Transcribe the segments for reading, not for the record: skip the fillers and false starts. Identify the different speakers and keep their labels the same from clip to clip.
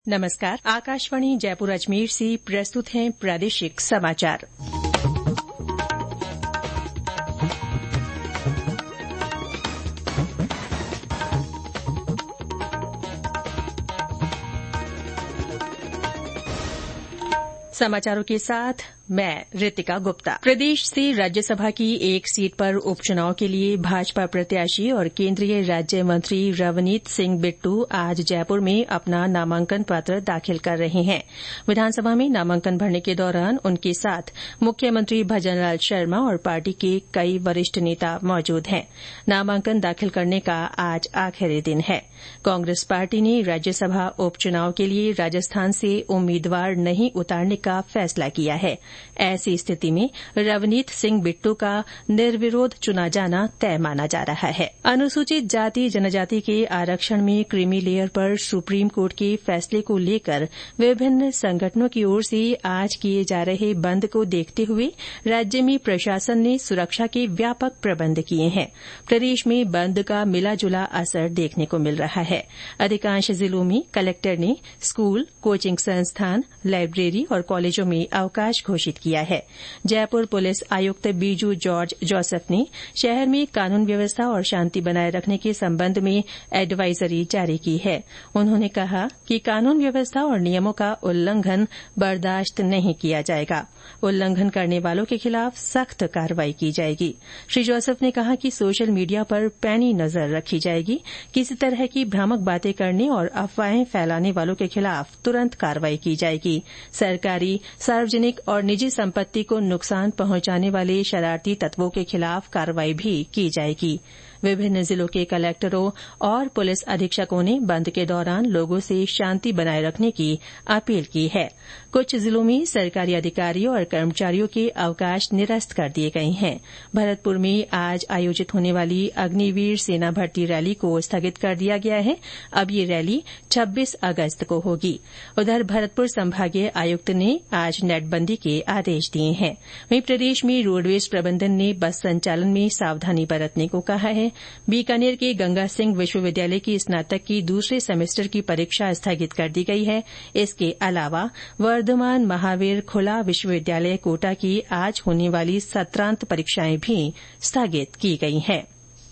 Speaker 1: नमस्कार। आकाशवाणी जयपुर अजमेर से प्रस्तुत हैं प्रादेशिक समाचार। समाचारों के साथ मैं रितिका गुप्ता। प्रदेश से राज्यसभा की एक सीट पर उपचुनाव के लिए भाजपा प्रत्याशी और केंद्रीय राज्य मंत्री रवनीत सिंह बिट्टू आज जयपुर में अपना नामांकन पत्र दाखिल कर रहे हैं। विधानसभा में नामांकन भरने के दौरान उनके साथ मुख्यमंत्री भजनलाल शर्मा और पार्टी के कई वरिष्ठ नेता मौजूद हैं। नामांकन दाखिल करने का आज आखिरी दिन है। कांग्रेस पार्टी ने राज्यसभा उपचुनाव के लिए राजस्थान से उम्मीदवार नहीं उतारने का फैसला किया है। ऐसी स्थिति में रवनीत सिंह बिट्टू का निर्विरोध चुना जाना तय माना जा रहा है। अनुसूचित जाति जनजाति के आरक्षण में क्रीमी लेयर पर सुप्रीम कोर्ट के फैसले को लेकर विभिन्न संगठनों की ओर से आज किए जा रहे बंद को देखते हुए राज्य में प्रशासन ने सुरक्षा के व्यापक प्रबंध किए हैं। प्रदेश में बंद का मिला-जुला असर देखने को मिल रहा है। अधिकांश जिलों में कलेक्टर ने स्कूल, कोचिंग संस्थान, लाइब्रेरी और कॉलेजों में अवकाश घोषित किया है। जयपुर पुलिस आयुक्त बीजू जॉर्ज जोसेफ ने शहर में कानून व्यवस्था और शांति बनाए रखने के संबंध में एडवाइजरी जारी की है। उन्होंने कहा कि कानून व्यवस्था और नियमों का उल्लंघन बर्दाश्त नहीं किया जाएगा। उल्लंघन करने वालों के खिलाफ सख्त कार्रवाई की जाएगी। श्री जोसेफ ने कहा कि सोशल मीडिया पर पैनी नजर रखी जाएगी। किसी तरह की भ्रामक बातें करने और अफवाहें फैलाने वालों के खिलाफ तुरंत कार्रवाई की जाएगी। सरकारी, सार्वजनिक और निजी संपत्ति को नुकसान पहुंचाने वाले शरारती तत्वों के खिलाफ कार्रवाई भी की जाएगी। विभिन्न जिलों के कलेक्टरों और पुलिस अधीक्षकों ने बंद के दौरान लोगों से शांति बनाए रखने की अपील की है। कुछ जिलों में सरकारी अधिकारियों और कर्मचारियों के अवकाश निरस्त कर दिए गए हैं। भरतपुर में आज आयोजित होने वाली अग्निवीर सेना भर्ती रैली को स्थगित कर दिया गया है। अब ये रैली 26 अगस्त को होगी। उधर भरतपुर संभागीय आयुक्त ने आज नेटबंदी के आदेश दिए हैं। वहीं प्रदेश में रोडवेज प्रबंधन ने बस संचालन में सावधानी बरतने को कहा है। बीकानेर के गंगा सिंह विश्वविद्यालय की स्नातक की दूसरे सेमेस्टर की परीक्षा स्थगित कर दी गई है। इसके अलावा वर्धमान महावीर खुला विश्वविद्यालय कोटा की आज होने वाली सत्रांत परीक्षाएं भी स्थगित की गई हैं।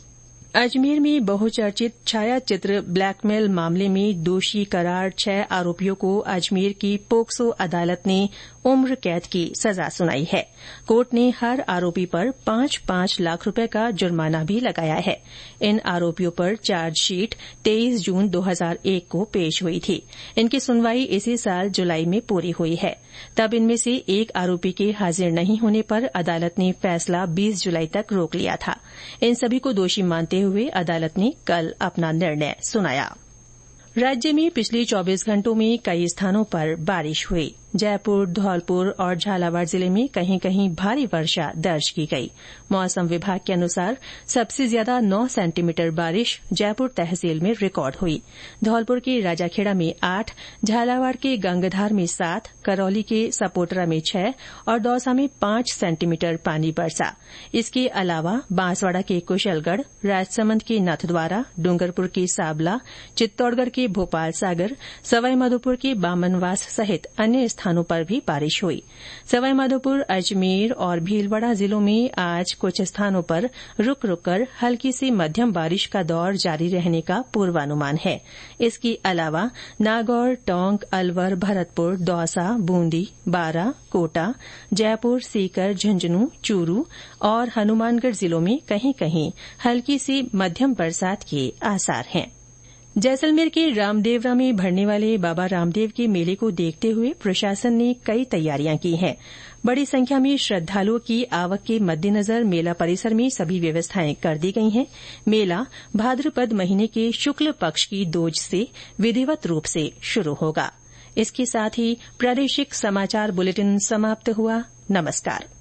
Speaker 1: अजमेर में बहुचर्चित छायाचित्र ब्लैकमेल मामले में दोषी करार 6 आरोपियों को अजमेर की पोक्सो अदालत ने उम्र कैद की सजा सुनाई है। कोर्ट ने हर आरोपी पर 5-5 लाख रुपए का जुर्माना भी लगाया है। इन आरोपियों पर चार्जशीट 23 जून 2001 को पेश हुई थी। इनकी सुनवाई इसी साल जुलाई में पूरी हुई है। तब इनमें से एक आरोपी के हाजिर नहीं होने पर अदालत ने फैसला 20 जुलाई तक रोक लिया था। इन सभी को दोषी मानते हुए अदालत ने कल अपना निर्णय सुनाया। राज्य में पिछले 24 घंटों में कई स्थानों पर बारिश हुई। जयपुर, धौलपुर और झालावाड़ जिले में कहीं कहीं भारी वर्षा दर्ज की गई। मौसम विभाग के अनुसार सबसे ज्यादा 9 सेंटीमीटर बारिश जयपुर तहसील में रिकॉर्ड हुई। धौलपुर के राजाखेड़ा में 8, झालावाड़ के गंगधार में 7, करौली के सपोटरा में 6 और दौसा में 5 सेंटीमीटर पानी बरसा। इसके अलावा बांसवाड़ा के कुशलगढ़, राजसमंद के नाथद्वारा, डूंगरपुर के साबला, चित्तौड़गढ़ के भोपाल सागर, सवाईमाधोपुर के बामनवास सहित अन्य स्थानों पर भी बारिश हुई। सवाईमाधोपुर, अजमेर और भीलवाड़ा जिलों में आज कुछ स्थानों पर रुक रुक कर हल्की से मध्यम बारिश का दौर जारी रहने का पूर्वानुमान है। इसके अलावा नागौर, टोंक, अलवर, भरतपुर, दौसा, बूंदी, बारां, कोटा, जयपुर, सीकर, झुंझुनू, चूरू और हनुमानगढ़ जिलों में कहीं कहीं हल्की से मध्यम बरसात के आसार हैं। जैसलमेर के रामदेवरा में भरने वाले बाबा रामदेव के मेले को देखते हुए प्रशासन ने कई तैयारियां की हैं। बड़ी संख्या में श्रद्धालुओं की आवक के मद्देनजर मेला परिसर में सभी व्यवस्थाएं कर दी गई हैं। मेला भाद्रपद महीने के शुक्ल पक्ष की दोज से विधिवत रूप से शुरू होगा। इसके साथ ही प्रादेशिक समाचार बुलेटिन समाप्त हुआ। नमस्कार।